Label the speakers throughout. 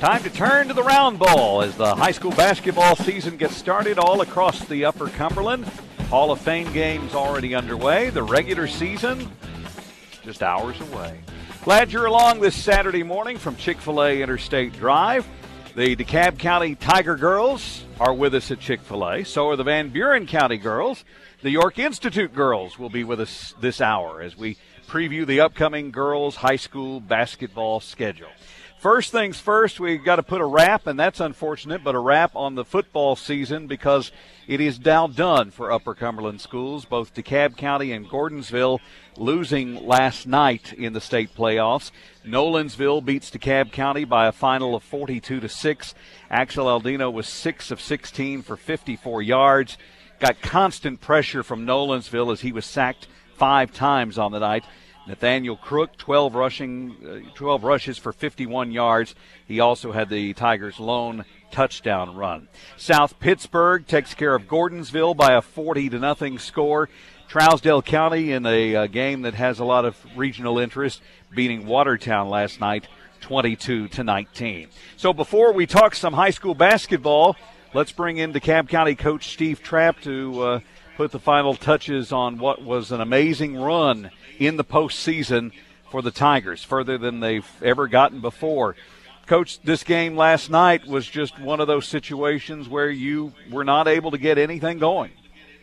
Speaker 1: Time to turn to the round ball as the high school basketball season gets started all across the Upper Cumberland. Hall of Fame games already underway. The regular season just hours away. Glad you're along this Saturday morning from Chick-fil-A Interstate Drive. The DeKalb County Tiger girls are with us at Chick-fil-A. So are the Van Buren County girls. The York Institute girls will be with us this hour as we preview the upcoming girls' high school basketball schedule. First things first, we've got to put a wrap, and that's unfortunate, but a wrap on the football season because it is now done for Upper Cumberland schools. Both DeKalb County and Gordonsville losing last night in the state playoffs. Nolensville beats DeKalb County by a final of 42-6. Axel Aldino was 6 of 16 for 54 yards. Got constant pressure from Nolensville as he was sacked 5 times on the night. Nathaniel Crook, 12 rushes for 51 yards. He also had the Tigers' lone touchdown run. South Pittsburgh takes care of Gordonsville by a 40-0 score. Trousdale County, in a game that has a lot of regional interest, beating Watertown last night 22-19. So before we talk some high school basketball, let's bring in DeKalb County coach Steve Trapp to put the final touches on what was an amazing run in the postseason for the Tigers, further than they've ever gotten before. Coach, this game last night was just one of those situations where you were not able to get anything going.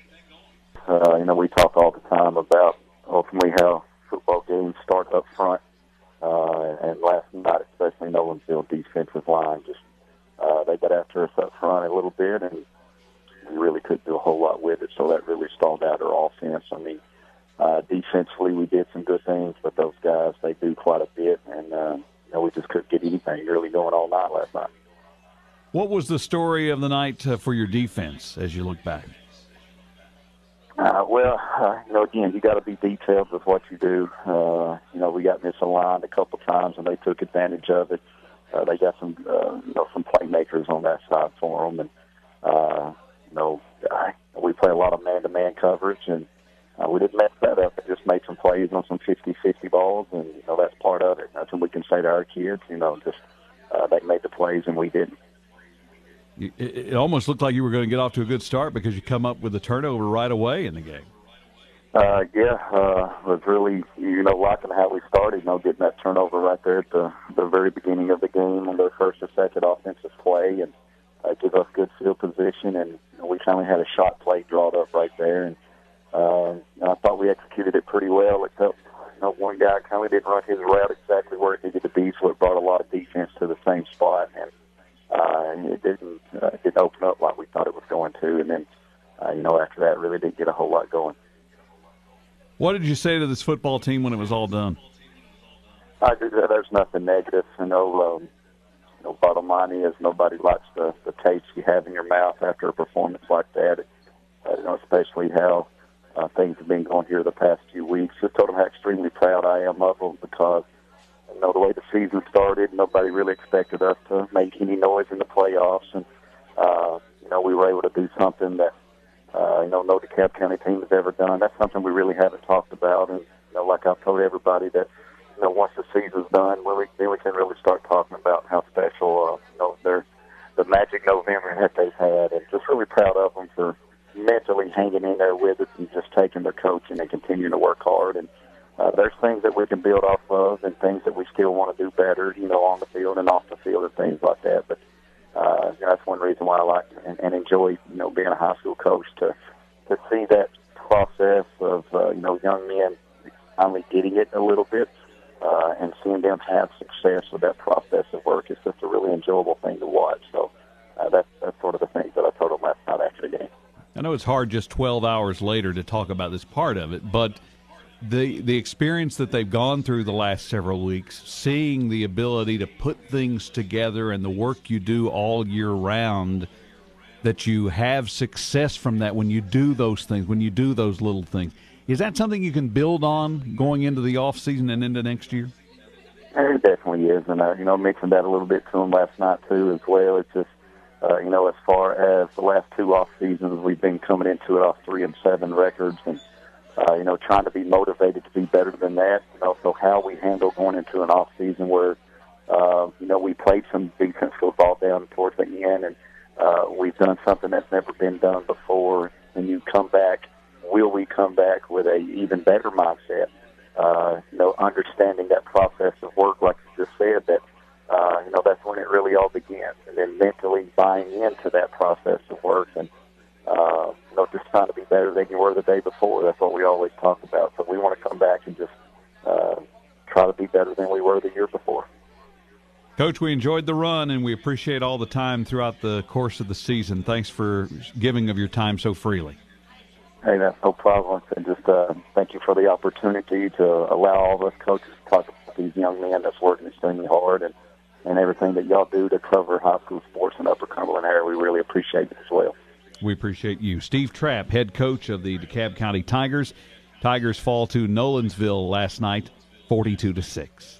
Speaker 2: We talk all the time about ultimately how football games start up front. And last night, especially Nolensville defensive line, just they got after us up front a little bit, and we really couldn't do a whole lot with it. So that really stalled out our offense. Defensively, we did some good things, but those guys, they do quite a bit, and we just couldn't get anything really going all night last night.
Speaker 1: What was the story of the night for your defense as you look back?
Speaker 2: Again, you got to be detailed with what you do. We got misaligned a couple times, and they took advantage of it. They got some playmakers on that side for them, and we play a lot of man-to-man coverage, and we didn't mess that up. They just made some plays on some 50-50 balls, and that's part of it. That's what we can say to our kids. They made the plays, and we didn't.
Speaker 1: It almost looked like you were going to get off to a good start because you come up with a turnover right away in the game.
Speaker 2: Was really, liking how we started, getting that turnover right there at the very beginning of the game on their first or second offensive play, and give us good field position, and we finally had a shot play drawn up right there, and I thought we executed it pretty well, except one guy kind of didn't run his route exactly where it needed to be, so it brought a lot of defense to the same spot, and it didn't open up like we thought it was going to, and then after that, really didn't get a whole lot going.
Speaker 1: What did you say to this football team when it was all done?
Speaker 2: There's nothing negative. Bottom line is nobody likes the taste you have in your mouth after a performance like that. Especially how things have been going here the past few weeks. Just told them how extremely proud I am of them because the way the season started, nobody really expected us to make any noise in the playoffs, and we were able to do something that no DeKalb County team has ever done. That's something we really haven't talked about, and like I've told everybody that once the season's done, then we can really start talking about how special the magic November that they've had, and just really proud of them for mentally hanging in there with us and just taking their coaching and continuing to work hard. And there's things that we can build off of and things that we still want to do better, on the field and off the field and things like that. But that's one reason why I like and enjoy, being a high school coach to see that process of, young men finally getting it a little bit and seeing them have success with that process of work. It's just a really enjoyable thing to watch. So that's sort of the things that I told them last night after the game.
Speaker 1: I know it's hard just 12 hours later to talk about this part of it, but the experience that they've gone through the last several weeks, seeing the ability to put things together and the work you do all year round, that you have success from that when you do those things, when you do those little things. Is that something you can build on going into the off season and into next year?
Speaker 2: It definitely is, and I mentioned that a little bit to them last night too as well. It's just as far as the last 2 off seasons, we've been coming into it off 3-7 records, and trying to be motivated to be better than that. So how we handle going into an off season where We played some decent football down towards the end, and we've done something that's never been done before. And you come back, will we come back with a even better mindset? Understanding that process of work, like you just said, that that's when it really all begins, and then mentally buying into that process of work, and just trying to be better than you were the day before. That's what we always talk about. So we want to come back and just try to be better than we were the year before.
Speaker 3: Coach, we enjoyed the run, and we appreciate all the time throughout the course of the season. Thanks for giving of your time so freely.
Speaker 2: Hey, that's no problem. And just thank you for the opportunity to allow all of us coaches to talk about these young men that's working extremely hard and everything that y'all do to cover high school sports in Upper Cumberland area. We really appreciate it as well.
Speaker 3: We appreciate you. Steve Trapp, head coach of the DeKalb County Tigers. Tigers fall to Nolensville last night, 42-6.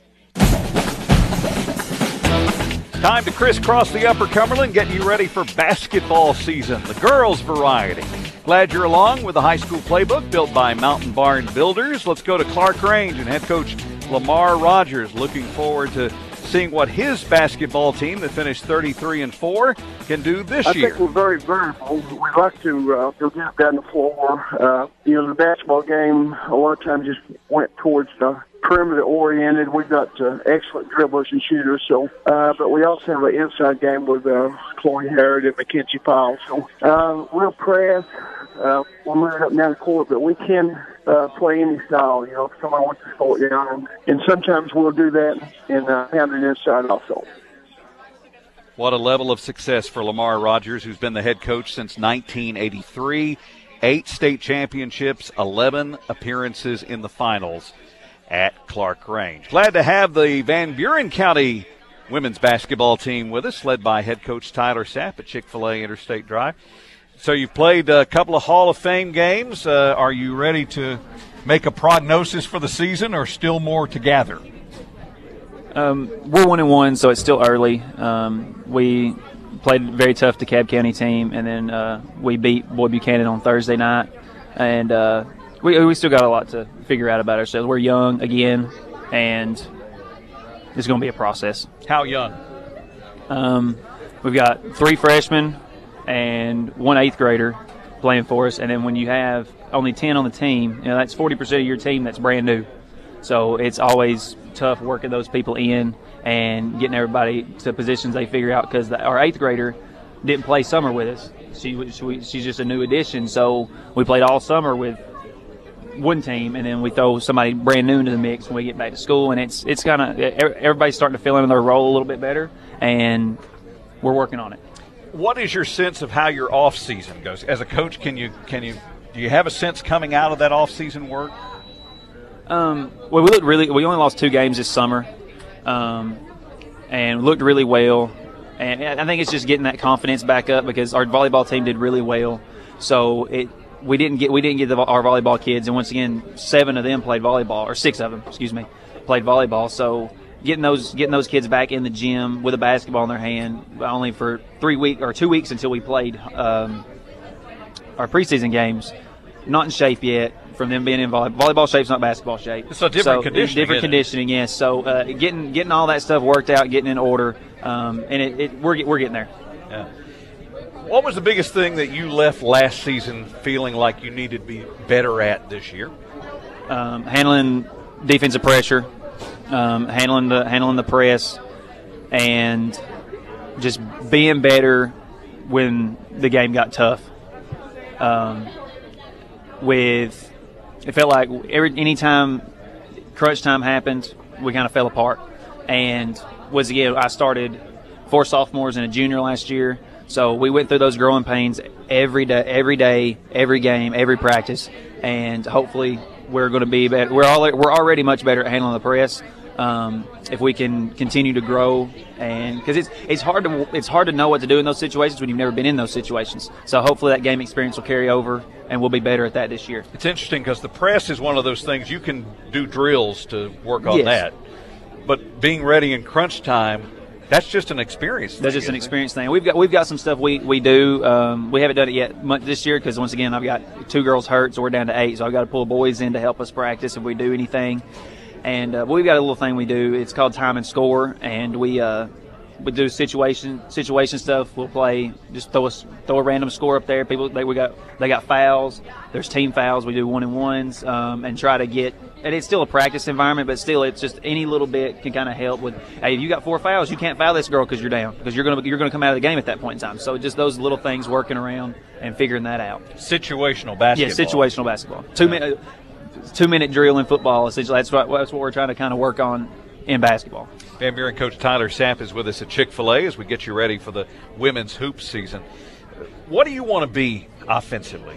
Speaker 1: Time to crisscross the Upper Cumberland, getting you ready for basketball season, the girls' variety. Glad you're along with the high school playbook built by Mountain Barn Builders. Let's go to Clark Range and head coach Lamar Rogers. Looking forward to seeing what his basketball team that finished 33-4 can do this year.
Speaker 4: I think we're very variable. We like to go get down the floor. The basketball game a lot of times just went towards the perimeter oriented. We've got excellent dribblers and shooters. So, but we also have an inside game with Chloe Harrod and Mackenzie Powell. So, we'll press. We're moving up and down the court, but we can play any style. If somebody wants to slow it down, and sometimes we'll do that and have it inside also.
Speaker 1: What a level of success for Lamar Rogers, who's been the head coach since 1983. 8 state championships, 11 appearances in the finals at Clark Range. Glad to have the Van Buren County women's basketball team with us, led by head coach Tyler Sapp at Chick-fil-A Interstate Drive. So you've played a couple of Hall of Fame games. Are you ready to make a prognosis for the season, or still more to gather?
Speaker 5: We're 1-1, so it's still early. We played a very tough DeKalb County team, and then we beat Boyd Buchanan on Thursday night. And we still got a lot to figure out about ourselves. We're young again, and it's going to be a process.
Speaker 1: How young?
Speaker 5: We've got 3 freshmen and 1 8th grader playing for us, and then when you have only 10 on the team, that's 40% of your team that's brand new. So it's always tough working those people in and getting everybody to positions they figure out, because our 8th grader didn't play summer with us. She's just a new addition, so we played all summer with one team, and then we throw somebody brand new into the mix when we get back to school, and it's kind of everybody's starting to fill in their role a little bit better, and we're working on it.
Speaker 1: What is your sense of how your off season goes as a coach? Do you have a sense coming out of that off season work?
Speaker 5: Well, we only lost 2 games this summer, and looked really well. And I think it's just getting that confidence back up, because our volleyball team did really well. So we didn't get our volleyball kids, and once again, 7 of them played volleyball, or 6 of them, played volleyball. So getting those kids back in the gym with a basketball in their hand, only for 2 weeks until we played our preseason games, not in shape yet. From them being in volleyball shape's not basketball shape.
Speaker 1: It's a different conditioning.
Speaker 5: Different conditioning, yes. So getting all that stuff worked out, getting in order, and we're getting there.
Speaker 1: Yeah. What was the biggest thing that you left last season feeling like you needed to be better at this year?
Speaker 5: Handling defensive pressure, handling the press, and just being better when the game got tough. It felt like anytime crunch time happened, we kind of fell apart. And I started 4 sophomores and a junior last year, so we went through those growing pains every day, every game, every practice, and hopefully we're going to be better. We're already much better at handling the press. If we can continue to grow, and because it's hard to know what to do in those situations when you've never been in those situations. So hopefully that game experience will carry over, and we'll be better at that this year.
Speaker 1: It's interesting because the press is one of those things you can do drills to work on that, but being ready in crunch time, that's just an experience thing.
Speaker 5: That's just an experience thing. We've got some stuff we do. We haven't done it yet this year because, once again, I've got 2 girls hurt, so we're down to 8. So I've got to pull boys in to help us practice if we do anything. And we've got a little thing we do. It's called Time and Score, and we do situation stuff. We'll play, just throw a random score up there. They got fouls. There's team fouls. We do 1-on-1s and try to get. And it's still a practice environment, but still, it's just any little bit can kind of help with. Hey, if you got 4 fouls, you can't foul this girl because you're down, because you're gonna come out of the game at that point in time. So just those little things, working around and figuring that out.
Speaker 1: Situational basketball.
Speaker 5: Yeah, situational basketball. 2-minute drill in football. Essentially, that's what we're trying to kind of work on in basketball.
Speaker 1: Van Buren coach Tyler Sapp is with us at Chick-fil-A as we get you ready for the women's hoops season. What do you want to be offensively?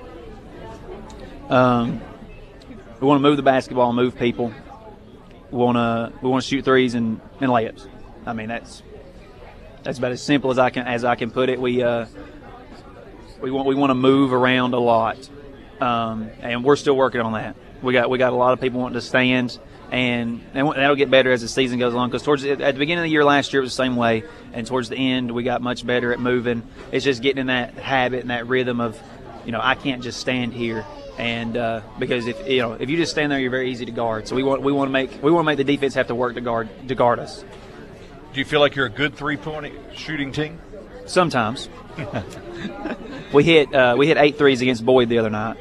Speaker 5: We want to move the basketball, move people. We want to shoot threes and layups. I mean, that's about as simple as I can put it. We want to move around a lot, and we're still working on that. We got a lot of people wanting to stand, and that'll get better as the season goes on. Because at the beginning of the year last year it was the same way, and towards the end we got much better at moving. It's just getting in that habit and that rhythm of, I can't just stand here. And because if you just stand there, you're very easy to guard. So we want to make the defense have to work to guard us.
Speaker 1: Do you feel like you're a good 3-point shooting team?
Speaker 5: Sometimes. we hit 8 threes against Boyd the other night.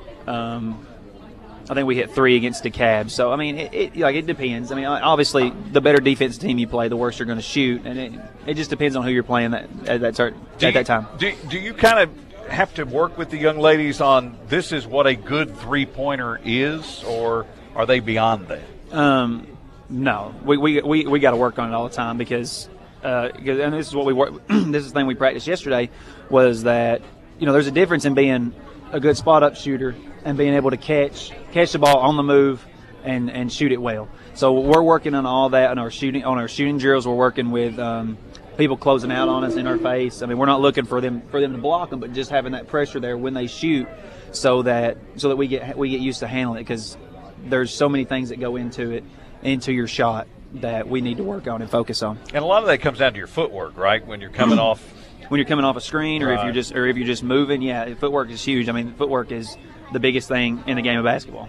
Speaker 5: I think we hit 3 against DeKalb. So I mean, it depends. I mean, obviously, the better defense team you play, the worse you're going to shoot, and it just depends on who you're playing at that time.
Speaker 1: Do you kind of have to work with the young ladies on this is what a good 3-pointer is, or are they beyond that?
Speaker 5: No, we got to work on it all the time because and this is what we work. This is the thing we practiced yesterday was that there's a difference in being a good spot up shooter and being able to catch the ball on the move and shoot it well. So we're working on all that on our shooting drills. We're working with people closing out on us in our face. I mean, we're not looking for them to block them, but just having that pressure there when they shoot, so that we get used to handling it, because there's so many things that go into your shot that we need to work on and focus on.
Speaker 1: And a lot of that comes down to your footwork, right? When you're coming off
Speaker 5: a screen, or
Speaker 1: right.
Speaker 5: if you're just moving, yeah, footwork is huge. I mean, footwork is the biggest thing in the game of basketball.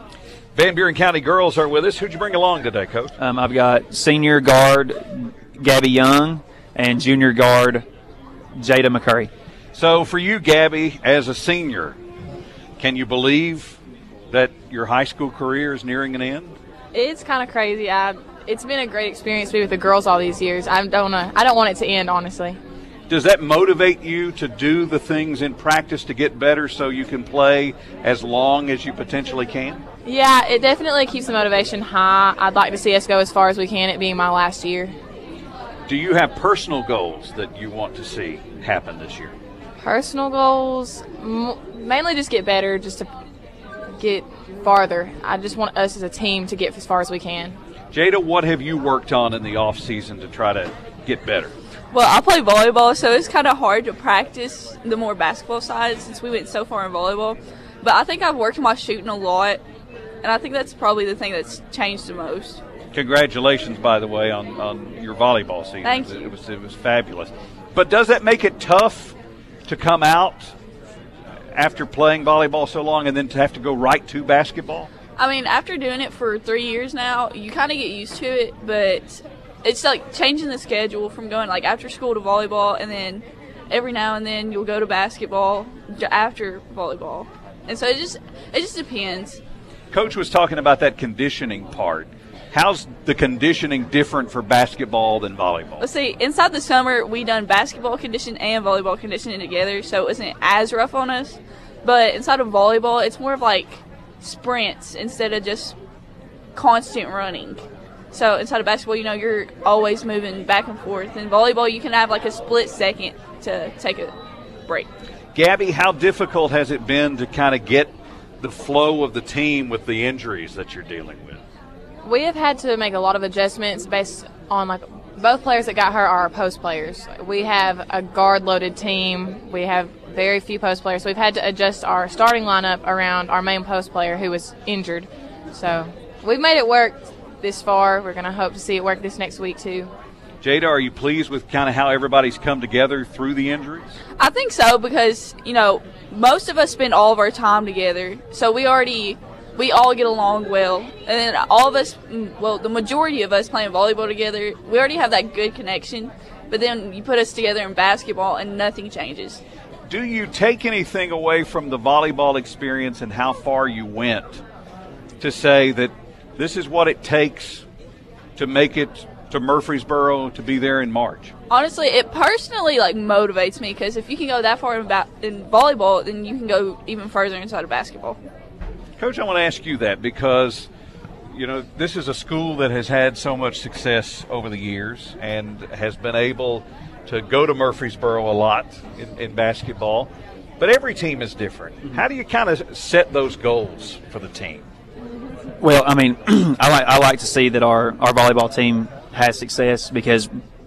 Speaker 1: Van Buren County girls are with us. Who'd you bring along today, Coach?
Speaker 5: I've got senior guard Gabby Young and junior guard Jada McCurry.
Speaker 1: So for you, Gabby, as a senior, can you believe that your high school career is nearing an end?
Speaker 6: It's kind of crazy. It's been a great experience to be with the girls all these years. I don't want it to end, honestly.
Speaker 1: Does that motivate you to do the things in practice to get better so you can play as long as you potentially can?
Speaker 6: Yeah, it definitely keeps the motivation high. I'd like to see us go as far as we can, it being my last year.
Speaker 1: Do you have personal goals that you want to see happen this year?
Speaker 6: Personal goals? Mainly just get better, just to get farther. I just want us as a team to get as far as we can.
Speaker 1: Jada, what have you worked on in the off season to try to get better?
Speaker 7: Well, I play volleyball, so it's kind of hard to practice the more basketball side since we went so far in volleyball. But I think I've worked on my shooting a lot, and I think that's probably the thing that's changed the most.
Speaker 1: Congratulations, by the way, on your volleyball season.
Speaker 7: Thank you.
Speaker 1: It was fabulous. But does that make it tough to come out after playing volleyball so long and then to have to go right to basketball?
Speaker 7: I mean, after doing it for 3 years now, you kind of get used to it, but it's like changing the schedule from going like after school to volleyball, and then every now and then you'll go to basketball after volleyball. And so it just depends.
Speaker 1: Coach was talking about that conditioning part. How's the conditioning different for basketball than volleyball?
Speaker 7: Let's see, inside the summer, we done basketball conditioning and volleyball conditioning together, so it wasn't as rough on us. But inside of volleyball, it's more of like sprints instead of just constant running. So inside of basketball, you're always moving back and forth. In volleyball, you can have like a split second to take a break.
Speaker 1: Gabby, how difficult has it been to kind of get the flow of the team with the injuries that you're dealing with?
Speaker 6: We have had to make a lot of adjustments based on both players that got hurt are our post players. We have a guard-loaded team. We have very few post players. So we've had to adjust our starting lineup around our main post player who was injured. So we've made it work this far. We're going to hope to see it work this next week too.
Speaker 1: Jada, are you pleased with kind of how everybody's come together through the injuries?
Speaker 7: I think so because, most of us spend all of our time together. So we already we all get along well. And then all of us, well, the majority of us playing volleyball together, we already have that good connection. But then you put us together in basketball and nothing changes.
Speaker 1: Do you take anything away from the volleyball experience and how far you went to say that this is what it takes to make it to Murfreesboro, to be there in March?
Speaker 7: Honestly, it personally motivates me, because if you can go that far in volleyball, then you can go even further inside of basketball.
Speaker 1: Coach, I want to ask you that because, this is a school that has had so much success over the years and has been able to go to Murfreesboro a lot in basketball, but every team is different. Mm-hmm. How do you kind of set those goals for the team?
Speaker 5: Well, I mean, I like to see that our volleyball team has success, because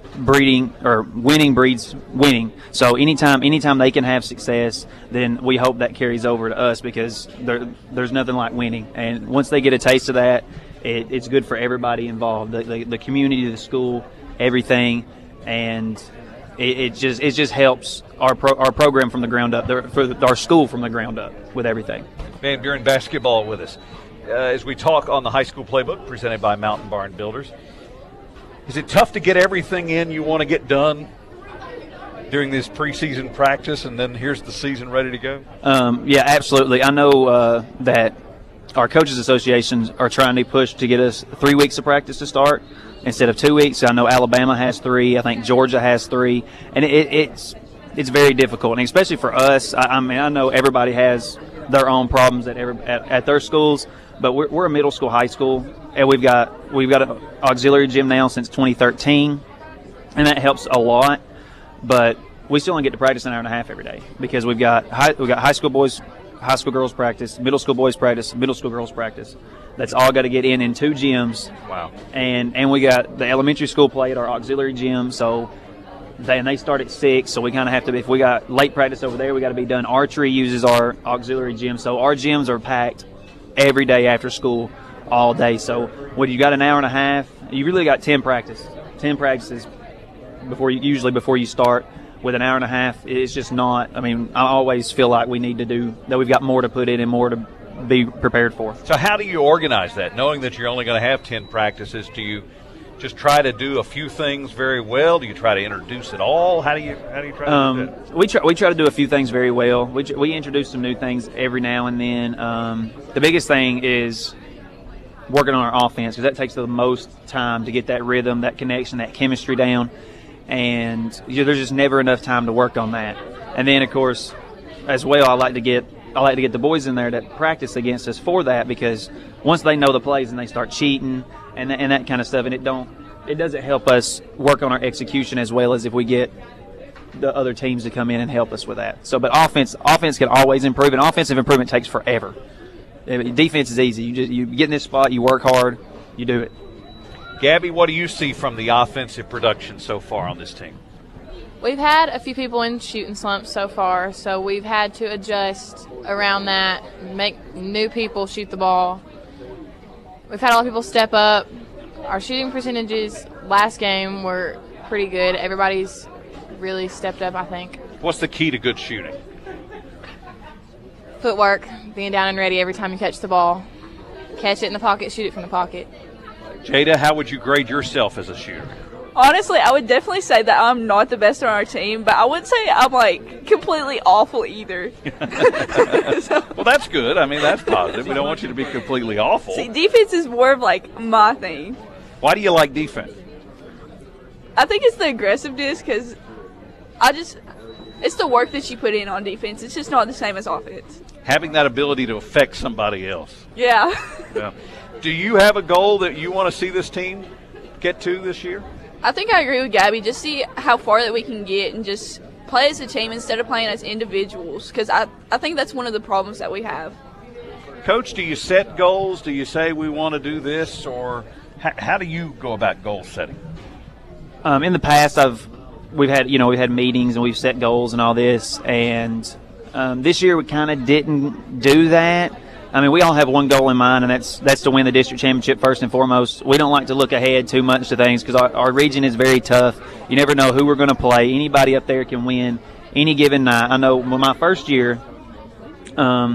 Speaker 5: winning breeds winning. So anytime they can have success, then we hope that carries over to us, because there's nothing like winning. And once they get a taste of that, it's good for everybody involved, the community, the school, everything, and it just helps our program from the ground up, for our school from the ground up with everything.
Speaker 1: Van Buren basketball with us as we talk on the High School Playbook presented by Mountain Barn Builders. Is it tough to get everything in you want to get done during this preseason practice, and then here's the season ready to go?
Speaker 5: Yeah, absolutely. I know that our coaches associations are trying to push to get us 3 weeks of practice to start instead of 2 weeks. I know Alabama has 3. I think Georgia has 3. And it's very difficult, and especially for us. I mean, I know everybody has their own problems at their schools, but we're a middle school, high school, and we've got an auxiliary gym now since 2013, and that helps a lot. But we still only get to practice an hour and a half every day, because we've got high school boys, high school girls practice, middle school boys practice, middle school girls practice. That's all got to get in 2 gyms.
Speaker 1: Wow.
Speaker 5: And we got the elementary school play at our auxiliary gym, so they start at 6, so we kind of have to, if we got late practice over there, we got to be done. Archery uses our auxiliary gym, so our gyms are packed every day after school, all day. So when you got an hour and a half, you really got 10 practices before you start. With an hour and a half, it's just not. I mean, I always feel like we've got more to put in and more to be prepared for.
Speaker 1: So how do you organize that, knowing that you're only going to have 10 practices? Do you just try to do a few things very well? Do you try to introduce it all? How do you try to do that?
Speaker 5: We try to do a few things very well. We introduce some new things every now and then. The biggest thing is working on our offense, because that takes the most time to get that rhythm, that connection, that chemistry down. And there's just never enough time to work on that. And then, of course, as well, I like to get the boys in there that practice against us for that, because once they know the plays and they start cheating and that kind of stuff, and it doesn't help us work on our execution as well as if we get the other teams to come in and help us with that. So, but offense can always improve, and offensive improvement takes forever. Defense is easy. You get in this spot, you work hard, you do it.
Speaker 1: Gabby, what do you see from the offensive production so far on this team?
Speaker 6: We've had a few people in shooting slumps so far, so we've had to adjust around that, make new people shoot the ball. We've had a lot of people step up. Our shooting percentages last game were pretty good. Everybody's really stepped up, I think.
Speaker 1: What's the key to good shooting?
Speaker 6: Footwork, being down and ready every time you catch the ball. Catch it in the pocket, shoot it from the pocket.
Speaker 1: Jada, how would you grade yourself as a shooter?
Speaker 7: Honestly, I would definitely say that I'm not the best on our team, but I wouldn't say I'm completely awful either.
Speaker 1: Well, that's good. I mean, that's positive. We don't want you to be completely awful.
Speaker 7: See, defense is more of my thing.
Speaker 1: Why do you like defense?
Speaker 7: I think it's the aggressiveness, because it's the work that you put in on defense. It's just not the same as offense.
Speaker 1: Having that ability to affect somebody else.
Speaker 7: Yeah.
Speaker 1: Yeah. Do you have a goal that you want to see this team get to this year?
Speaker 7: I think I agree with Gabby. Just see how far that we can get and just play as a team instead of playing as individuals, because I think that's one of the problems that we have.
Speaker 5: Coach, do you set goals? Do you say we want to do this, or how do you go about goal setting?
Speaker 8: In the past, we've had meetings and we've set goals and all this, and this year we kind of didn't do that. I mean, we all have one goal in mind, and that's to win the district championship first and foremost. We don't like to look ahead too much to things because our region is very tough. You never know who we're going to play. Anybody up there can win any given night. I know my first year,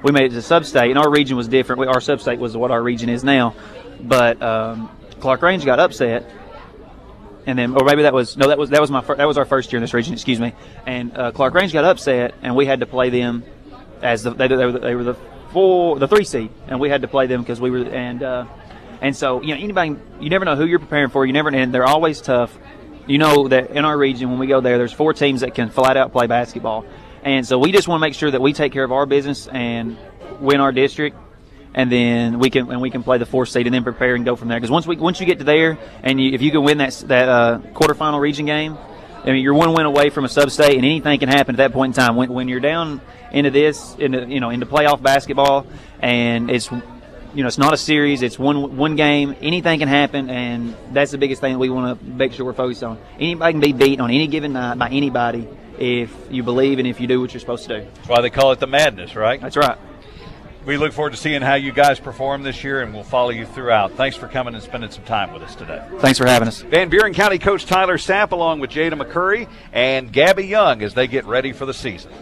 Speaker 8: we made it to sub-state, and our region was different. Our sub-state was what our region is now. But Clark Range got upset. And then, or maybe that was our first year in this region. Excuse me. And Clark Range got upset, and we had to play them as they were the 3 seed, and we had to play them because we were and so anybody, you never know who you're preparing for. And they're always tough. You know that in our region when we go there's 4 teams that can flat out play basketball, and so we just want to make sure that we take care of our business and win our district. And then we can play the 4th seed and then prepare and go from there. Because once you get to there, and if you can win that quarterfinal region game, I mean you're 1 win away from a sub-state, and anything can happen at that point in time. When you're down into playoff basketball, and it's not a series, it's one game. Anything can happen, and that's the biggest thing that we want to make sure we're focused on. Anybody can be beat on any given night by anybody if you believe and if you do what you're supposed to do.
Speaker 1: That's why they call it the madness, right?
Speaker 8: That's right.
Speaker 1: We look forward to seeing how you guys perform this year, and we'll follow you throughout. Thanks for coming and spending some time with us today.
Speaker 8: Thanks for having us.
Speaker 1: Van Buren County coach Tyler Sapp along with Jada McCurry and Gabby Young as they get ready for the season.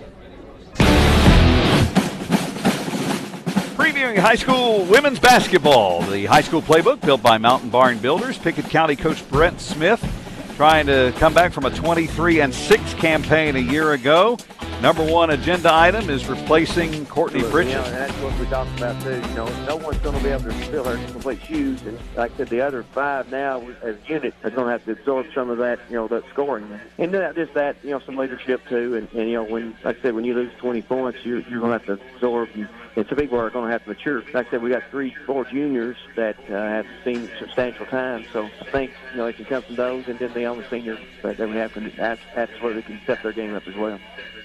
Speaker 1: Previewing high school women's basketball, the high school playbook built by Mountain Barn Builders. Pickett County coach Brent Smith trying to come back from a 23-6 campaign a year ago. Number 1 agenda item is replacing Courtney Bridges.
Speaker 9: And that's what we talked about too. No one's going to be able to fill her complete shoes. And like I said, the other 5 now as units are going to have to absorb some of that, that scoring. And not just that, some leadership too. And when, like I said, when you lose 20 points, you're going to have to absorb. And some people are going to have to mature. Like I said, we got 3-4 juniors that have seen substantial time. So I think, it can come from those. And then the only seniors that we have to absolutely can step their game up as well.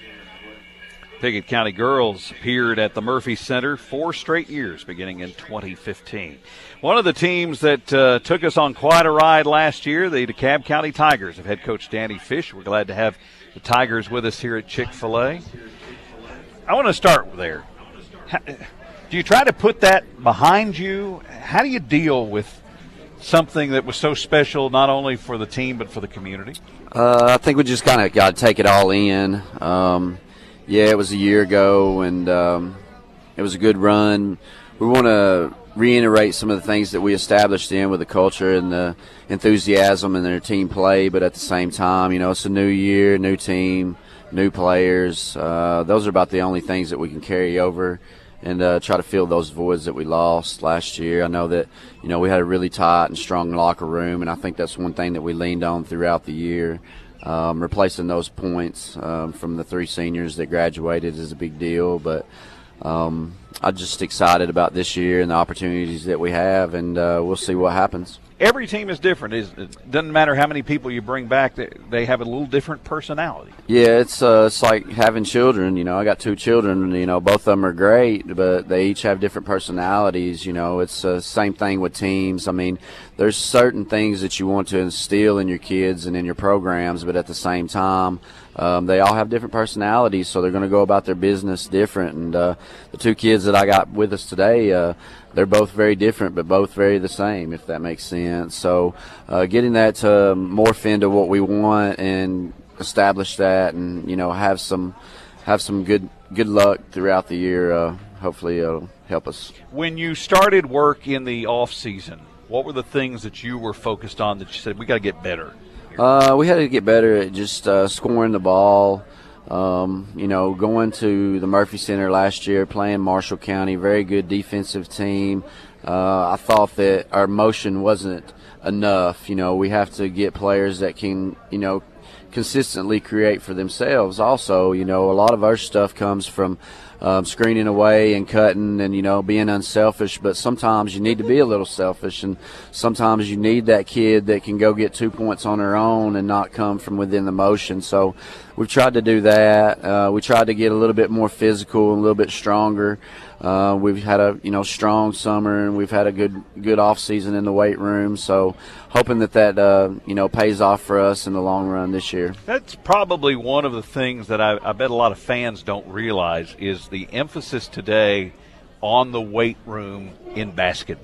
Speaker 1: Pickett County girls appeared at the Murphy Center 4 straight years beginning in 2015. One of the teams that took us on quite a ride last year, the DeKalb County Tigers of head coach Danny Fish. We're glad to have the Tigers with us here at Chick-fil-A. I want to start there. Do you try to put that behind you? How do you deal with something that was so special not only for the team but for the community?
Speaker 10: I think we just kind of got to take it all in. Yeah, it was a year ago, and it was a good run. We want to reiterate some of the things that we established with the culture and the enthusiasm and their team play, but at the same time, it's a new year, new team, new players. Those are about the only things that we can carry over and try to fill those voids that we lost last year. I know that, we had a really tight and strong locker room, and I think that's one thing that we leaned on throughout the year. Replacing those points from the 3 seniors that graduated is a big deal, but I'm just excited about this year and the opportunities that we have, and we'll see what happens.
Speaker 1: Every team is different. It doesn't matter how many people you bring back; they have a little different personality.
Speaker 10: Yeah, it's like having children. I got 2 children. Both of them are great, but they each have different personalities. It's the same thing with teams. I mean, there's certain things that you want to instill in your kids and in your programs, but at the same time, they all have different personalities, so they're going to go about their business different. And the 2 kids that I got with us today, they're both very different, but both very the same, if that makes sense. So getting that to morph into what we want and establish that, and have some good luck throughout the year. Hopefully, it'll help us.
Speaker 1: When you started work in the off season, what were the things that you were focused on that you said we got to get better?
Speaker 10: We had to get better at just scoring the ball. Going to the Murphy Center last year, playing Marshall County, very good defensive team. I thought that our motion wasn't enough. We have to get players that can, consistently create for themselves. Also, a lot of our stuff comes from screening away and cutting and, being unselfish. But sometimes you need to be a little selfish, and sometimes you need that kid that can go get 2 points on their own and not come from within the motion. So we've tried to do that. We tried to get a little bit more physical and a little bit stronger. We've had a strong summer, and we've had a good off season in the weight room. So hoping that pays off for us in the long run this year.
Speaker 1: That's probably one of the things that I bet a lot of fans don't realize is the emphasis today on the weight room in basketball.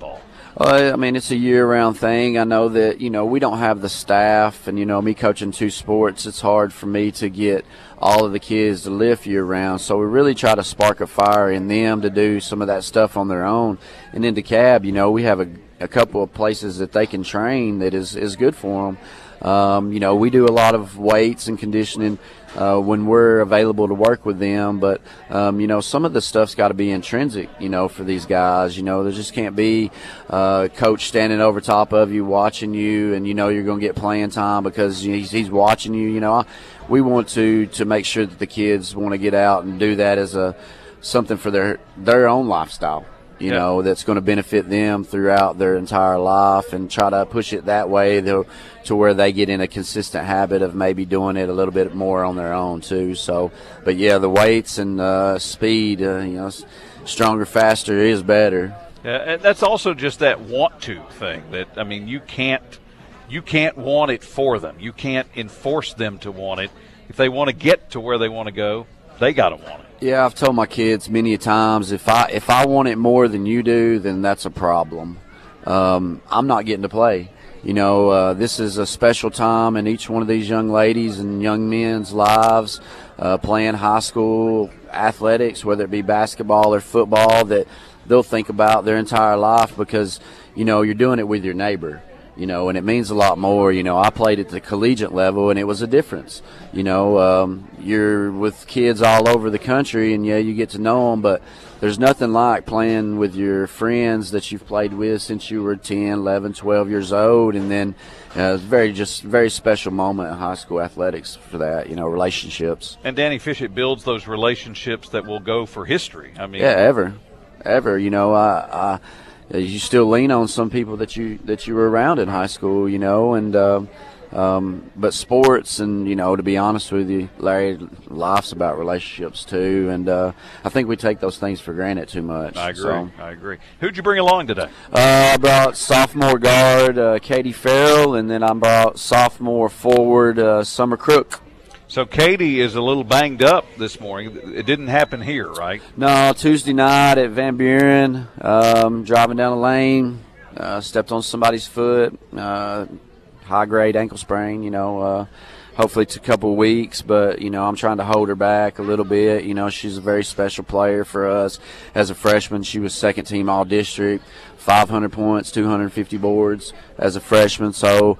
Speaker 10: I mean, it's a year-round thing. I know that, we don't have the staff, and, me coaching 2 sports, it's hard for me to get all of the kids to lift year-round. So we really try to spark a fire in them to do some of that stuff on their own. And in DeKalb, we have a couple of places that they can train that is good for them. We do a lot of weights and conditioning when we're available to work with them. But, some of the stuff's got to be intrinsic, for these guys. There just can't be a coach standing over top of you watching you and, you're going to get playing time because he's watching you. We want to make sure that the kids want to get out and do that as something for their own lifestyle. That's going to benefit them throughout their entire life, and try to push it that way to where they get in a consistent habit of maybe doing it a little bit more on their own too. So, but yeah, the weights and speed, stronger, faster is better.
Speaker 1: Yeah, and that's also just that want to thing. You can't want it for them. You can't enforce them to want it. If they want to get to where they want to go, they got to want it.
Speaker 10: Yeah, I've told my kids many a times, if I want it more than you do, then that's a problem. I'm not getting to play. This is a special time in each one of these young ladies and young men's lives, playing high school athletics, whether it be basketball or football, that they'll think about their entire life because, you're doing it with your neighbor. And it means a lot more. I played at the collegiate level, and it was a difference. You're with kids all over the country, and, you get to know them, but there's nothing like playing with your friends that you've played with since you were 10, 11, 12 years old, and then it's very special moment in high school athletics for that, relationships.
Speaker 1: And Danny Fish, it builds those relationships that will go for history.
Speaker 10: Ever. You still lean on some people that you were around in high school, and but sports and, to be honest with you, Larry, life's about relationships too, and I think we take those things for granted too much.
Speaker 1: I agree. Who'd you bring along today?
Speaker 10: I brought sophomore guard Katie Farrell, and then I brought sophomore forward Summer Crook.
Speaker 1: So Katie is a little banged up this morning. It didn't happen here, right?
Speaker 10: No, Tuesday night at Van Buren, driving down the lane, stepped on somebody's foot, high-grade ankle sprain, hopefully it's a couple of weeks, but, I'm trying to hold her back a little bit. She's a very special player for us. As a freshman, she was second-team all-district, 500 points, 250 boards as a freshman. So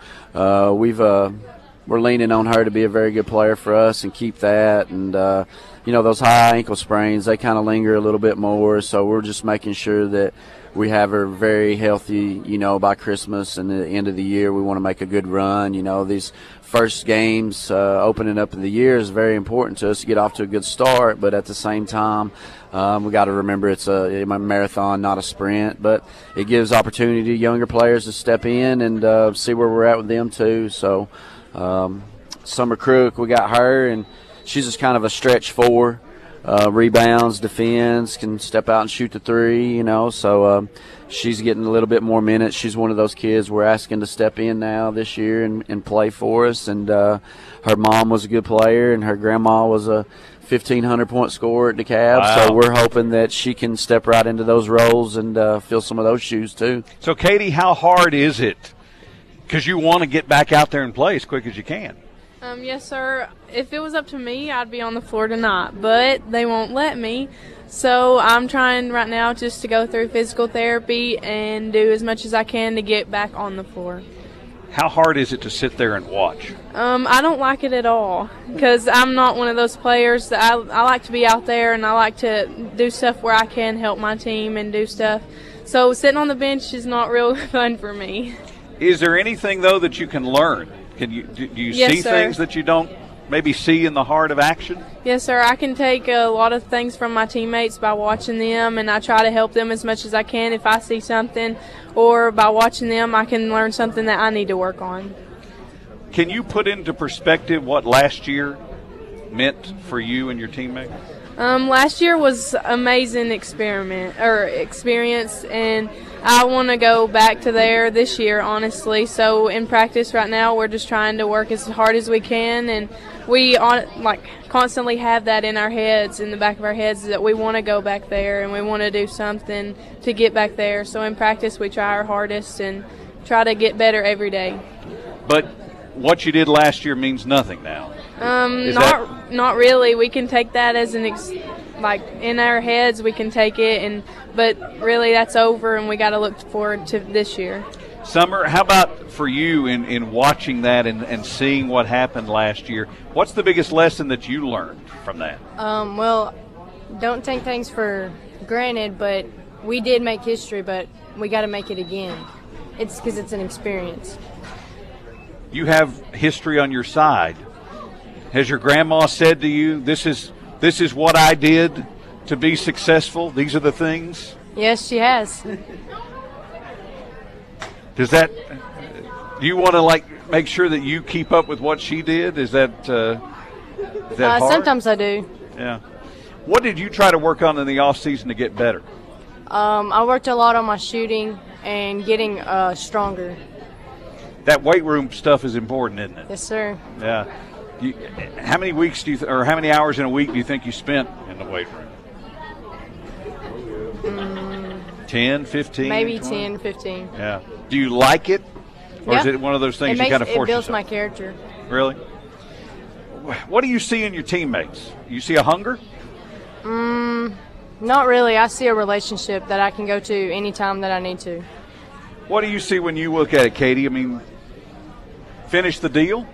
Speaker 10: we're leaning on her to be a very good player for us and keep that. And, those high ankle sprains, they kind of linger a little bit more. So we're just making sure that we have her very healthy, by Christmas and the end of the year. We want to make a good run. These first games opening up of the year is very important to us to get off to a good start. But at the same time, we got to remember it's a marathon, not a sprint. But it gives opportunity to younger players to step in and see where we're at with them too. So Summer Crook, we got her, and she's just kind of a stretch 4, rebounds, defends, can step out and shoot the 3, so she's getting a little bit more minutes. She's one of those kids we're asking to step in now this year and play for us, and her mom was a good player, and her grandma was a 1,500-point scorer at DeKalb. Wow. So we're hoping that she can step right into those roles and fill some of those shoes too.
Speaker 1: So Katie, how hard is it? Because you want to get back out there and play as quick as you can.
Speaker 6: Yes, sir. If it was up to me, I'd be on the floor tonight, but they won't let me. So I'm trying right now just to go through physical therapy and do as much as I can to get back on the floor.
Speaker 1: How hard is it to sit there and watch?
Speaker 6: I don't like it at all because I'm not one of those players that I like to be out there, and I like to do stuff where I can help my team and do stuff. So sitting on the bench is not real fun for me.
Speaker 1: Is there anything, though, that you can learn? Do you
Speaker 6: Yes,
Speaker 1: see
Speaker 6: sir.
Speaker 1: things that you don't maybe see in the heart of action?
Speaker 6: Yes, sir. I can take a lot of things from my teammates by watching them, and I try to help them as much as I can if I see something, or by watching them I can learn something that I need to work on.
Speaker 1: Can you put into perspective what last year meant for you and your teammates?
Speaker 6: Last year was amazing experience, and I want to go back to there this year, honestly. So in practice right now, we're just trying to work as hard as we can, and we constantly have that in our heads, in the back of our heads, that we want to go back there and we want to do something to get back there. So in practice, we try our hardest and try to get better every day.
Speaker 1: But what you did last year means nothing now.
Speaker 6: Not really. We can take that as in our heads, we can take it, but really that's over, and we got to look forward to this year.
Speaker 1: Summer, how about for you in watching that and seeing what happened last year? What's the biggest lesson that you learned from that?
Speaker 11: Well, don't take things for granted, but we did make history, but we got to make it again. It's because it's an experience.
Speaker 1: You have history on your side. Has your grandma said to you, this is what I did to be successful? These are the things?
Speaker 11: Yes, she has.
Speaker 1: Do you want to make sure that you keep up with what she did? Is that hard?
Speaker 11: Sometimes I do.
Speaker 1: Yeah. What did you try to work on in the off season to get better?
Speaker 11: I worked a lot on my shooting and getting stronger.
Speaker 1: That weight room stuff is important, isn't it?
Speaker 11: Yes, sir.
Speaker 1: Yeah. How many weeks or how many hours in a week do you think you spent in the weight room? 10, 15?
Speaker 11: Maybe
Speaker 1: 20?
Speaker 11: 10, 15.
Speaker 1: Yeah. Do you like it? Or is it one of those things you kind of force yourself?
Speaker 11: It builds my character.
Speaker 1: Really? What do you see in your teammates? You see a hunger?
Speaker 11: Not really. I see a relationship that I can go to anytime that I need to.
Speaker 1: What do you see when you look at it, Katie? I mean, finish the deal?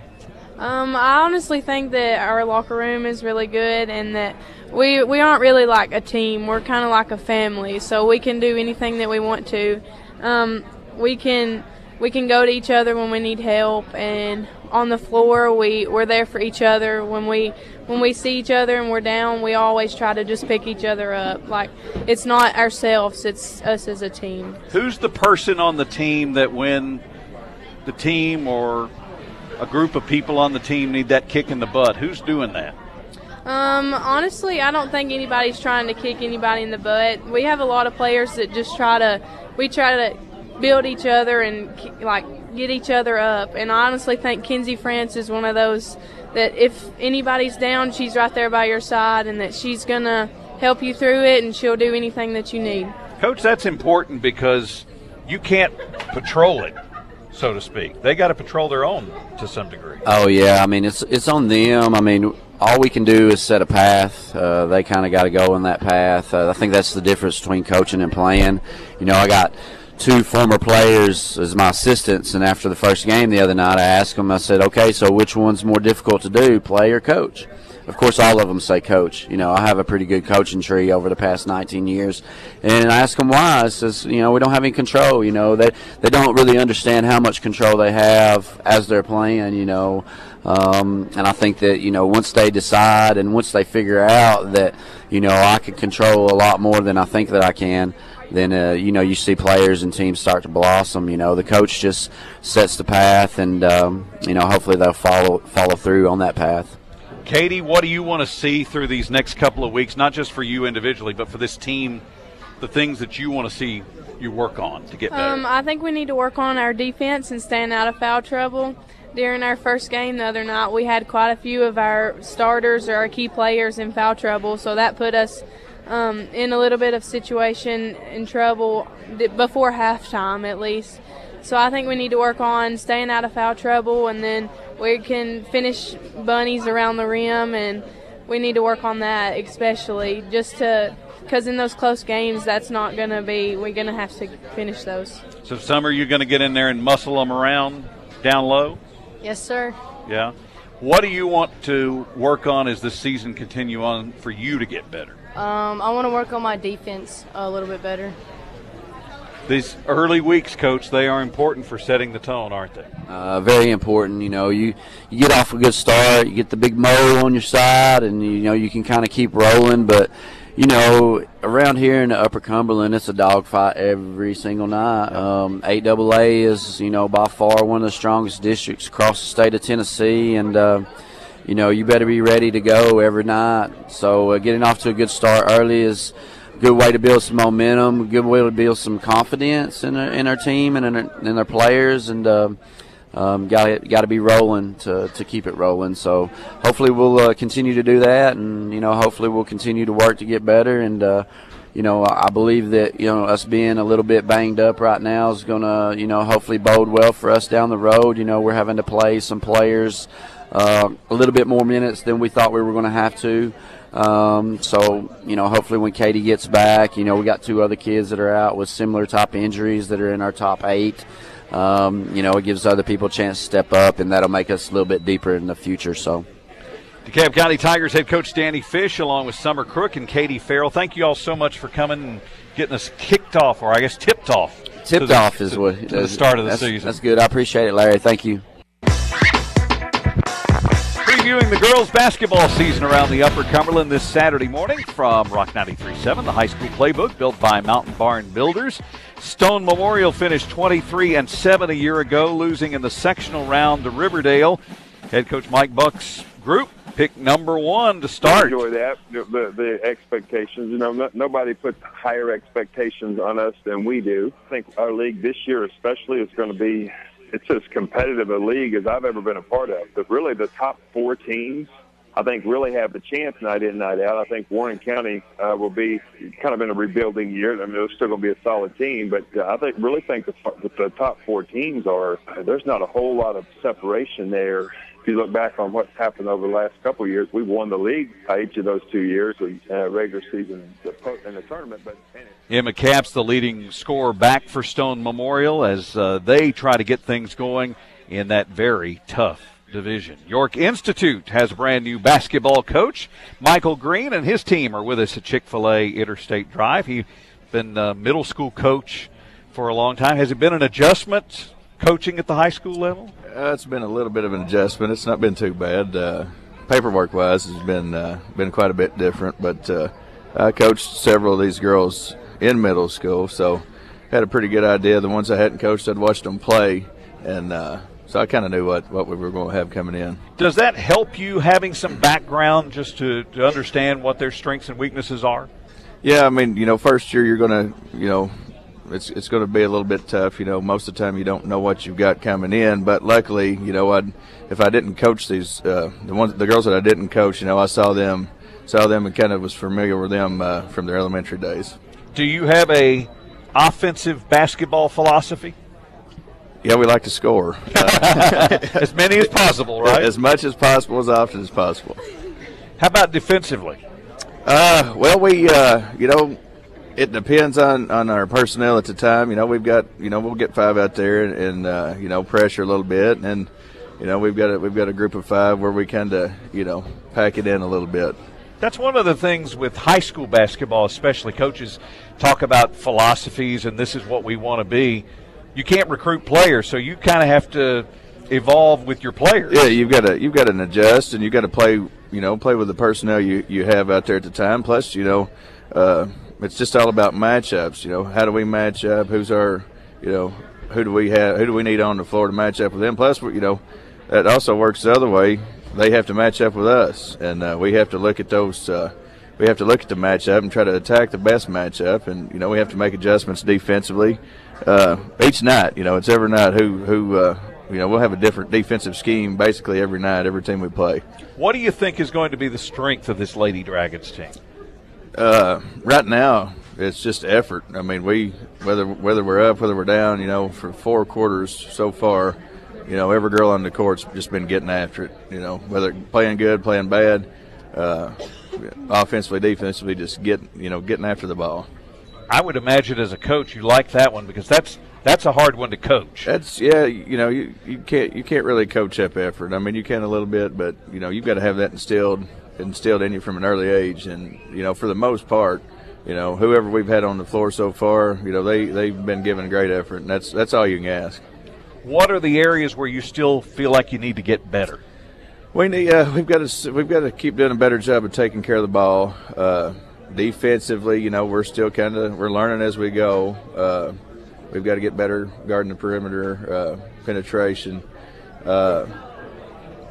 Speaker 6: I honestly think that our locker room is really good, and that we aren't really like a team. We're kind of like a family, so we can do anything that we want to. We can go to each other when we need help, and on the floor we're there for each other. When we see each other and we're down, we always try to just pick each other up. Like, it's not ourselves, it's us as a team.
Speaker 1: Who's the person on the team that when the team or a group of people on the team need that kick in the butt, who's doing that?
Speaker 6: Honestly, I don't think anybody's trying to kick anybody in the butt. We have a lot of players that just try to build each other and get each other up. And I honestly think Kenzie France is one of those that if anybody's down, she's right there by your side, and that she's going to help you through it, and she'll do anything that you need.
Speaker 1: Coach, that's important because you can't patrol it, so to speak. They got to patrol their own to some degree.
Speaker 10: Oh, yeah. I mean, it's on them. I mean, all we can do is set a path. They kind of got to go in that path. I think that's the difference between coaching and playing. You know, I got 2 former players as my assistants, and after the first game the other night, I asked them, I said, okay, so which one's more difficult to do, play or coach? Of course, all of them say coach. You know, I have a pretty good coaching tree over the past 19 years. And I ask them why. I says, you know, we don't have any control. You know, they don't really understand how much control they have as they're playing, you know. And I think that, you know, once they decide and once they figure out that, you know, I can control a lot more than I think that I can, then, you know, you see players and teams start to blossom. You know, the coach just sets the path, and, you know, hopefully they'll follow through on that path.
Speaker 1: Katie, what do you want to see through these next couple of weeks, not just for you individually, but for this team, the things that you want to see you work on to get better?
Speaker 6: I think we need to work on our defense and staying out of foul trouble. During our first game the other night, we had quite a few of our starters or our key players in foul trouble, so that put us in a little bit of situation in trouble before halftime at least. So I think we need to work on staying out of foul trouble, and then we can finish bunnies around the rim, and we need to work on that especially because in those close games that's not going to be – we're going to have to finish those.
Speaker 1: So, Summer, you're going to get in there and muscle them around down low?
Speaker 11: Yes, sir.
Speaker 1: Yeah. What do you want to work on as the season continue on for you to get better?
Speaker 11: I want to work on my defense a little bit better.
Speaker 1: These early weeks, Coach, they are important for setting the tone, aren't they?
Speaker 10: Very important. You know, you get off a good start, you get the big mo on your side, and, you know, you can kind of keep rolling. But, you know, around here in the Upper Cumberland, it's a dogfight every single night. 8AA is, you know, by far one of the strongest districts across the state of Tennessee, and, you know, you better be ready to go every night. So getting off to a good start early is good way to build some momentum, a good way to build some confidence in our team and in our players, and got to be rolling to keep it rolling. So hopefully we'll continue to do that, and hopefully we'll continue to work to get better. And I believe that us being a little bit banged up right now is going to hopefully bode well for us down the road. We're having to play some players a little bit more minutes than we thought we were going to have to. So hopefully when Katie gets back, we got 2 other kids that are out with similar type injuries that are in our top 8. It gives other people a chance to step up, and that'll make us a little bit deeper in the future. So,
Speaker 1: DeKalb County Tigers head coach Danny Fish, along with Summer Crook and Katie Farrell. Thank you all so much for coming and getting us kicked off, or I guess tipped off.
Speaker 10: Tipped off is what
Speaker 1: the start of the season.
Speaker 10: That's good. I appreciate it, Larry. Thank you.
Speaker 1: Previewing the girls' basketball season around the Upper Cumberland this Saturday morning from Rock 93.7, the high school playbook built by Mountain Barn Builders. Stone Memorial finished 23-7 a year ago, losing in the sectional round to Riverdale. Head coach Mike Buck's group picked number 1 to start.
Speaker 12: I enjoy that, the expectations. Nobody puts higher expectations on us than we do. I think our league this year especially is going to be – it's as competitive a league as I've ever been a part of. But really the top 4 teams, I think, really have the chance night in, night out. I think Warren County will be kind of in a rebuilding year. I mean, they're still going to be a solid team, but I really think the top 4 teams there's not a whole lot of separation there. If you look back on what's happened over the last couple of years, we've won the league each of those 2 years, regular season and the tournament. But
Speaker 1: Emma Capps, the leading scorer back for Stone Memorial, as they try to get things going in that very tough division. York Institute has a brand new basketball coach. Michael Green and his team are with us at Chick-fil-A Interstate Drive. He's been a middle school coach for a long time. Has it been an adjustment coaching at the high school level?
Speaker 13: It's been a little bit of an adjustment. It's not been too bad. Paperwork-wise, it's been quite a bit different. But I coached several of these girls in middle school, so had a pretty good idea. The ones I hadn't coached, I'd watched them play, and so I kind of knew what we were going to have coming in.
Speaker 1: Does that help you having some background just to understand what their strengths and weaknesses are?
Speaker 13: Yeah, I mean, first year you're going to, it's going to be a little bit tough. Most of the time you don't know what you've got coming in. But luckily, if I didn't coach these, the girls that I didn't coach, I saw them and kind of was familiar with them from their elementary days.
Speaker 1: Do you have a offensive basketball philosophy?
Speaker 13: Yeah, we like to score.
Speaker 1: As many as possible, right?
Speaker 13: As much as possible, as often as possible.
Speaker 1: How about defensively?
Speaker 13: Well, we, it depends on our personnel at the time. We've got, we'll get 5 out there and pressure a little bit. And, we've got a group of 5 where we kind of, pack it in a little bit.
Speaker 1: That's one of the things with high school basketball, especially coaches talk about philosophies and this is what we want to be. You can't recruit players, so you kind of have to evolve with your players.
Speaker 13: Yeah, you've got to adjust, and you've got to play with the personnel you have out there at the time. Plus, it's just all about matchups. How do we match up? Who's our, who do we need on the floor to match up with them? Plus, that also works the other way. They have to match up with us, and we have to look at those. We have to look at the matchup and try to attack the best matchup, and we have to make adjustments defensively each night. It's every night who we'll have a different defensive scheme basically every night, every team we play.
Speaker 1: What do you think is going to be the strength of this Lady Dragons team?
Speaker 13: Right now, it's just effort. I mean, whether we're up, whether we're down, for 4 quarters so far, every girl on the court's just been getting after it. Whether playing good, playing bad, offensively, defensively, just getting after the ball.
Speaker 1: I would imagine as a coach you like that one because that's a hard one to coach.
Speaker 13: You can't really coach up effort. I mean, you can a little bit, but you've got to have that instilled in you from an early age. And for the most part, whoever we've had on the floor so far, they've been giving great effort, and that's all you can ask.
Speaker 1: What are the areas where you still feel like you need to get better?
Speaker 13: We've got to keep doing a better job of taking care of the ball. Defensively, we're still we're learning as we go. We've got to get better guarding the perimeter, penetration.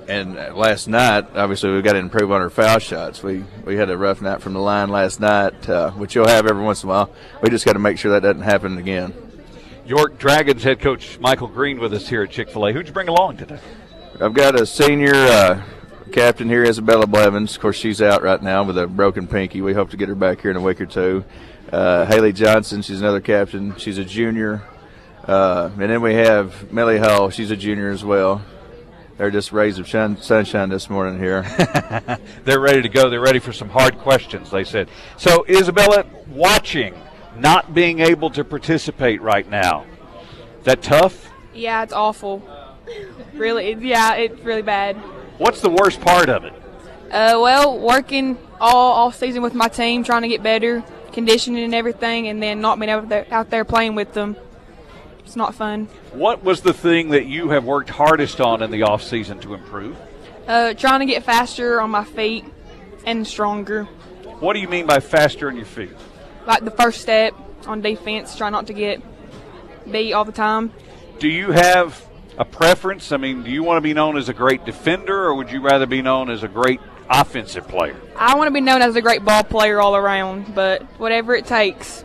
Speaker 13: last night, obviously, we got to improve on our foul shots. We had a rough night from the line last night, which you'll have every once in a while. We just got to make sure that doesn't happen again.
Speaker 1: York Dragons head coach Michael Green with us here at Chick-fil-A. Who'd you bring along today?
Speaker 13: I've got a senior captain here, Isabella Blevins. Of course, she's out right now with a broken pinky. We hope to get her back here in a week or two. Haley Johnson, she's another captain. She's a junior. And then we have Millie Hull. She's a junior as well. They're just rays of sunshine this morning here.
Speaker 1: They're ready to go. They're ready for some hard questions, they said. So, Isabella, watching, not being able to participate right now, is that tough?
Speaker 14: Yeah, it's awful. Really, it's really bad.
Speaker 1: What's the worst part of it?
Speaker 14: Well, working all season with my team, trying to get better, conditioning and everything, and then not being out there playing with them. It's not fun.
Speaker 1: What was the thing that you have worked hardest on in the off season to improve?
Speaker 14: Trying to get faster on my feet and stronger.
Speaker 1: What do you mean by faster on your feet?
Speaker 14: Like the first step on defense, try not to get beat all the time.
Speaker 1: Do you have a preference? I mean, do you want to be known as a great defender, or would you rather be known as a great offensive player?
Speaker 14: I want to be known as a great ball player all around, but whatever it takes.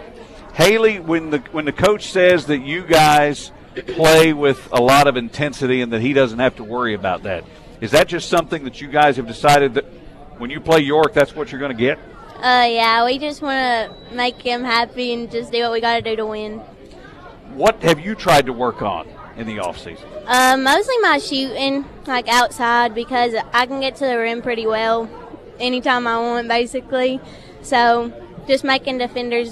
Speaker 1: Haley, when the coach says that you guys play with a lot of intensity and that he doesn't have to worry about that, is that just something that you guys have decided that when you play York, that's what you're going to get?
Speaker 15: Yeah, we just want to make him happy and just do what we got to do to win.
Speaker 1: What have you tried to work on in the offseason?
Speaker 15: Mostly my shooting, like outside, because I can get to the rim pretty well anytime I want, basically. So just making defenders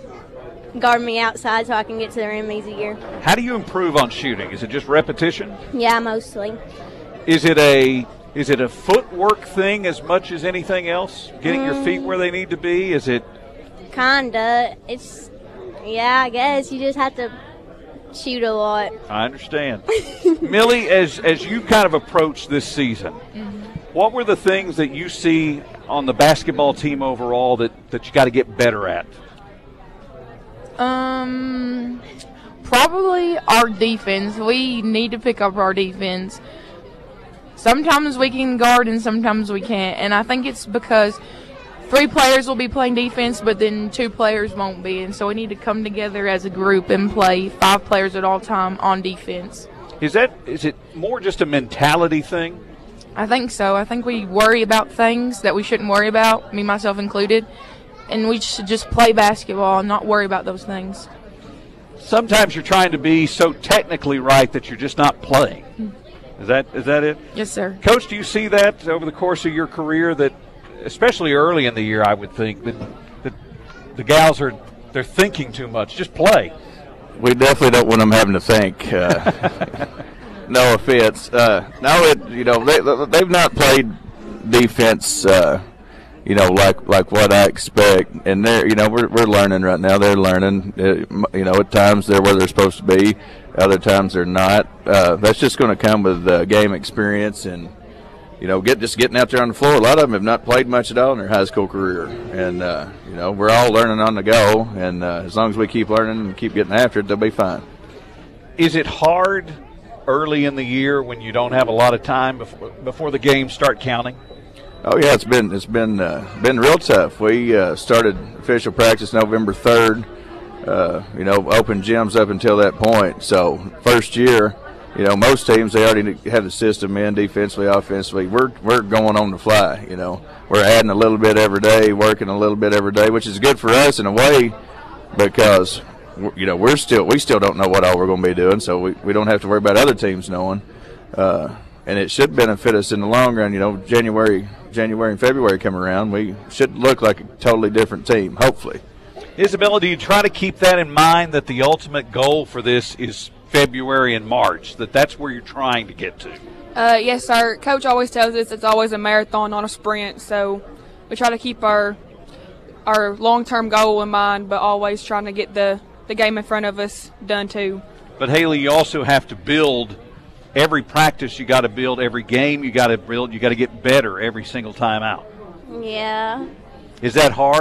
Speaker 15: guard me outside so I can get to the rim easier.
Speaker 1: How do you improve on shooting? Is it just repetition?
Speaker 15: Yeah, mostly.
Speaker 1: Is it a footwork thing as much as anything else? Getting your feet where they need to be? Is it?
Speaker 15: Kinda. Yeah, I guess you just have to shoot a lot.
Speaker 1: I understand. Millie, as you kind of approach this season, what were the things that you see on the basketball team overall that you got to get better at?
Speaker 6: Probably our defense. We need to pick up our defense. Sometimes we can guard and sometimes we can't. And I think it's because 3 players will be playing defense, but then 2 players won't be. And so we need to come together as a group and play 5 players at all time on defense.
Speaker 1: Is it more just a mentality thing?
Speaker 6: I think so. I think we worry about things that we shouldn't worry about, me, myself included. And we should just play basketball and not worry about those things.
Speaker 1: Sometimes you're trying to be so technically right that you're just not playing. Is that it?
Speaker 6: Yes, sir.
Speaker 1: Coach, do you see that over the course of your career, that especially early in the year, I would think, that the gals they're thinking too much? Just play.
Speaker 13: We definitely don't want them having to think. No offense. They've not played defense like what I expect, and we're learning right now. They're learning. At times they're where they're supposed to be, other times they're not. That's just going to come with game experience and getting out there on the floor. A lot of them have not played much at all in their high school career, and we're all learning on the go. And as long as we keep learning and keep getting after it, they'll be fine.
Speaker 1: Is it hard early in the year when you don't have a lot of time before the games start counting?
Speaker 13: Oh yeah, it's been real tough. We started official practice November 3rd. Open gyms up until that point. So first year, most teams, they already have the system in defensively, offensively. We're going on the fly. We're adding a little bit every day, working a little bit every day, which is good for us in a way because we still don't know what all we're going to be doing. So we don't have to worry about other teams knowing. And it should benefit us in the long run. January and February come around, we should look like a totally different team, hopefully.
Speaker 1: Isabella, do you try to keep that in mind, that the ultimate goal for this is February and March, that's where you're trying to get to?
Speaker 14: Yes, sir. Coach always tells us it's always a marathon, not a sprint, so we try to keep our long-term goal in mind, but always trying to get the game in front of us done too.
Speaker 1: But, Haley, you also have to build every practice. You got to build every game. You got to build. You got to get better every single time out.
Speaker 15: Yeah.
Speaker 1: Is that hard?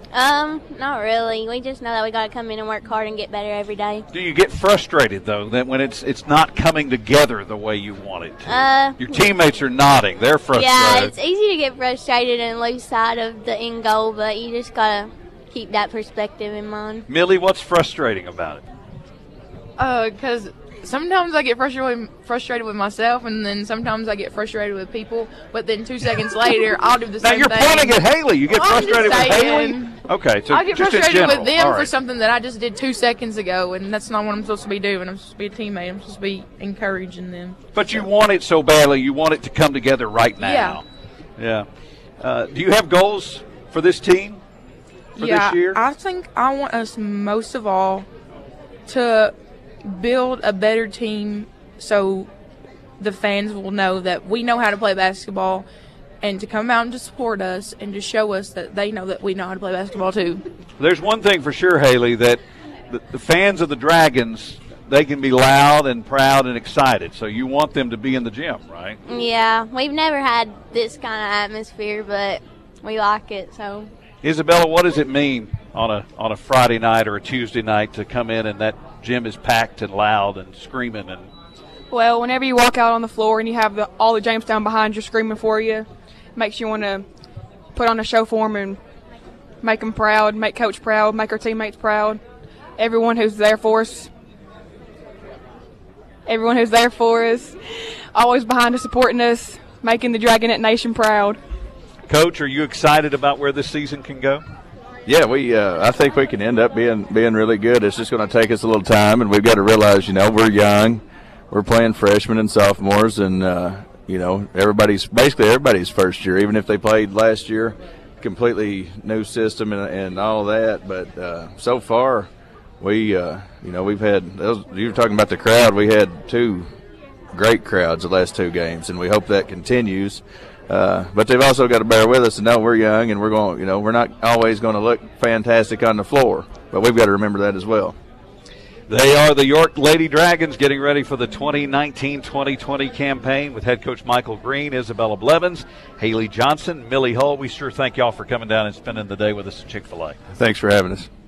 Speaker 15: Not really. We just know that we got to come in and work hard and get better every day.
Speaker 1: Do you get frustrated, though, that when it's not coming together the way you want it to? Your teammates are nodding. They're frustrated.
Speaker 15: Yeah, it's easy to get frustrated and lose sight of the end goal, but you just got to keep that perspective in mind.
Speaker 1: Millie, what's frustrating about it?
Speaker 6: Because sometimes I get frustrated with myself, and then sometimes I get frustrated with people. But then 2 seconds later, I'll do the same thing.
Speaker 1: Now you're pointing at Haley. You get frustrated with Haley? Okay, so
Speaker 6: I get
Speaker 1: just
Speaker 6: frustrated
Speaker 1: in
Speaker 6: with them
Speaker 1: right.
Speaker 6: for something that I just did 2 seconds ago, and that's not what I'm supposed to be doing. I'm supposed to be a teammate. I'm supposed to be encouraging them.
Speaker 1: But you want it so badly. You want it to come together right now. Yeah. Do you have goals for this team for this year?
Speaker 6: I think I want us most of all to build a better team so the fans will know that we know how to play basketball, and to come out and to support us and to show us that they know that we know how to play basketball too.
Speaker 1: There's one thing for sure, Haley, that the fans of the Dragons, they can be loud and proud and excited, so you want them to be in the gym, right?
Speaker 15: Yeah, we've never had this kind of atmosphere, but we like it. So,
Speaker 1: Isabella, what does it mean on a Friday night or a Tuesday night to come in and that gym is packed and loud and screaming? And
Speaker 14: Well, whenever you walk out on the floor and you have all the Jamestown behind you screaming for you, it makes you want to put on a show for them and make them proud, make Coach proud, make our teammates proud. Everyone who's there for us, always behind us, supporting us, making the Dragonette Nation proud.
Speaker 1: Coach, are you excited about where this season can go?
Speaker 13: Yeah, I think we can end up being really good. It's just going to take us a little time, and we've got to realize, we're young, we're playing freshmen and sophomores, and everybody's first year, even if they played last year, completely new system and all that. But so far, we've had you were talking about the crowd. We had 2 great crowds the last 2 games, and we hope that continues. But they've also got to bear with us and know we're young, and we're going. We're not always going to look fantastic on the floor, but we've got to remember that as well.
Speaker 1: They are the York Lady Dragons getting ready for the 2019-2020 campaign with head coach Michael Green, Isabella Blevins, Haley Johnson, Millie Hull. We sure thank y'all for coming down and spending the day with us at Chick-fil-A.
Speaker 13: Thanks for having us.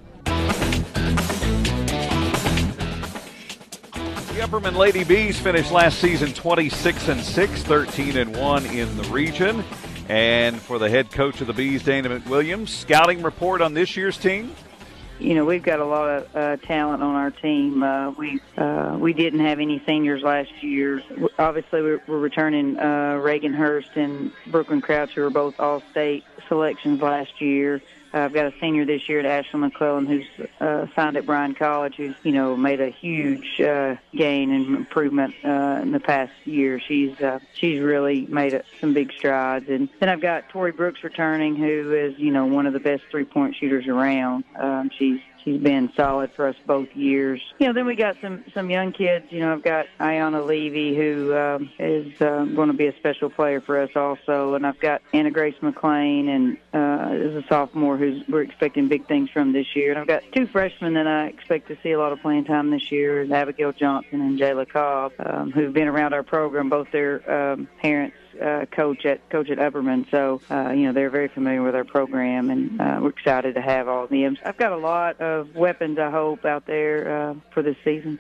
Speaker 1: The Upperman Lady Bees finished last season 26-6, 13-1 in the region. And for the head coach of the Bees, Dana McWilliams, scouting report on this year's team?
Speaker 16: We've got a lot of talent on our team. We didn't have any seniors last year. Obviously, we're returning Reagan Hurst and Brooklyn Crouch, who were both all-state selections last year. I've got a senior this year, Ashley McClellan, who's signed at Bryan College, who's made a huge gain and improvement in the past year. She's really made some big strides. And then I've got Tori Brooks returning, who is one of the best 3-point shooters around. She's been solid for us both years. Then we got some young kids. I've got Ayanna Levy, who is going to be a special player for us also. And I've got Anna Grace McLean, and is a sophomore we're expecting big things from this year. And I've got 2 freshmen that I expect to see a lot of playing time this year, Abigail Johnson and Jayla Cobb, who've been around our program. Both their parents coach at Upperman, so they're very familiar with our program, and we're excited to have all of them. I've got a lot of weapons, I hope, out there for this season.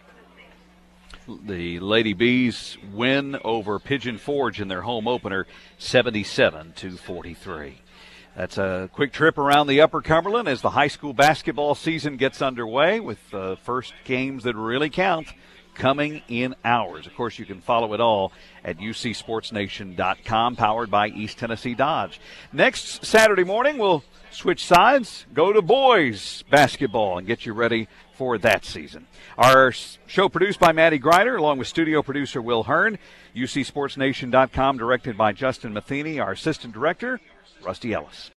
Speaker 1: The Lady Bees win over Pigeon Forge in their home opener, 77-43. That's a quick trip around the Upper Cumberland as the high school basketball season gets underway with the first games that really count coming in hours. Of course, you can follow it all at ucsportsnation.com, powered by East Tennessee Dodge. Next Saturday morning, we'll switch sides, go to boys basketball, and get you ready for that season. Our show produced by Maddie Grider, along with studio producer Will Hearn. ucsportsnation.com, directed by Justin Matheny. Our assistant director, Rusty Ellis.